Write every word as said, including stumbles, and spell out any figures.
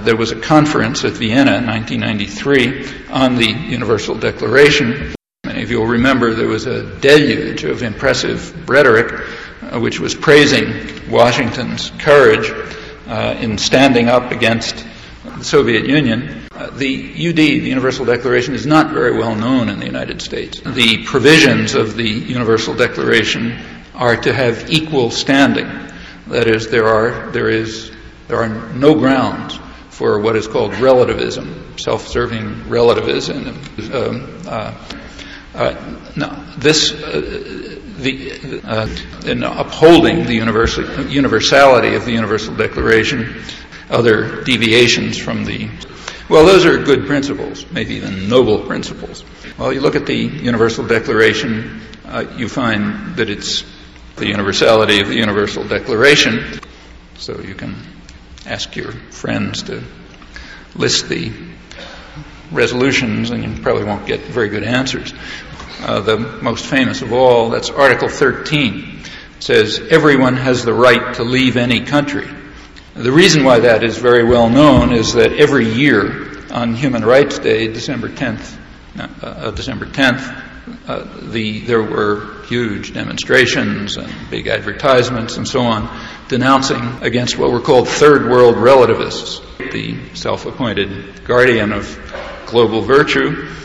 there was a conference at Vienna in nineteen ninety-three on the Universal Declaration. Many of you will remember there was a deluge of impressive rhetoric uh, which was praising Washington's courage uh, in standing up against the Soviet Union. Uh, the U D, the Universal Declaration, is not very well known in the United States. The provisions of the Universal Declaration are to have equal standing. That is, there are there is there are no grounds for what is called relativism, self-serving relativism. Um, uh, uh, no, this uh, the uh, in upholding the universal, universality of the Universal Declaration, other deviations from the well, those are good principles, maybe even noble principles. Well, you look at the Universal Declaration, uh, you find that it's the universality of the Universal Declaration. So you can ask your friends to list the resolutions, and you probably won't get very good answers. Uh, the most famous of all, that's Article thirteen. It says, everyone has the right to leave any country. The reason why that is very well known is that every year on Human Rights Day, December tenth, uh, December tenth, uh, the there were huge demonstrations and big advertisements and so on denouncing against what were called third world relativists, the self-appointed guardian of global virtue.